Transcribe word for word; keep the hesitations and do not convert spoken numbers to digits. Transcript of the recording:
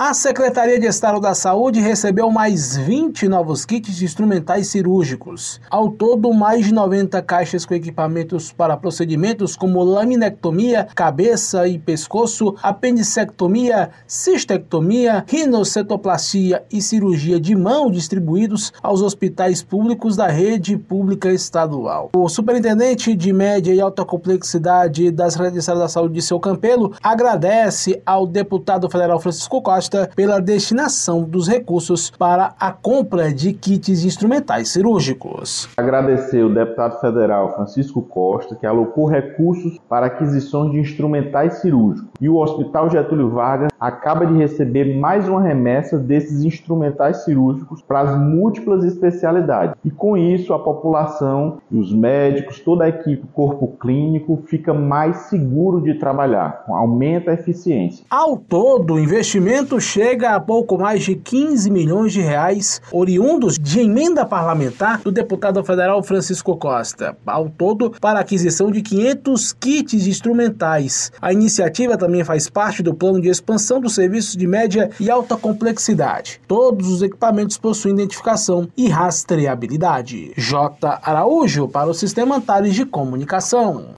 A Secretaria de Estado da Saúde recebeu mais vinte novos kits instrumentais cirúrgicos. Ao todo, mais de noventa caixas com equipamentos para procedimentos como laminectomia, cabeça e pescoço, apendicectomia, cistectomia, rinocetoplastia e cirurgia de mão distribuídos aos hospitais públicos da rede pública estadual. O superintendente de média e alta complexidade da Secretaria de Estado da Saúde, Disseu Campelo, agradece ao deputado federal Francisco Costa pela destinação dos recursos para a compra de kits instrumentais cirúrgicos. Agradecer o deputado federal Francisco Costa, que alocou recursos para aquisição de instrumentais cirúrgicos. E o Hospital Getúlio Vargas acaba de receber mais uma remessa desses instrumentais cirúrgicos para as múltiplas especialidades. E com isso, a população, os médicos, toda a equipe, corpo clínico, fica mais seguro de trabalhar, aumenta a eficiência. Ao todo, o investimento chega a pouco mais de quinze milhões de reais, oriundos de emenda parlamentar do deputado federal Francisco Costa. Ao todo, para a aquisição de quinhentos kits instrumentais. A iniciativa também faz parte do plano de expansão dos serviços de média e alta complexidade. Todos os equipamentos possuem identificação e rastreabilidade. J. Araújo para o Sistema Antares de Comunicação.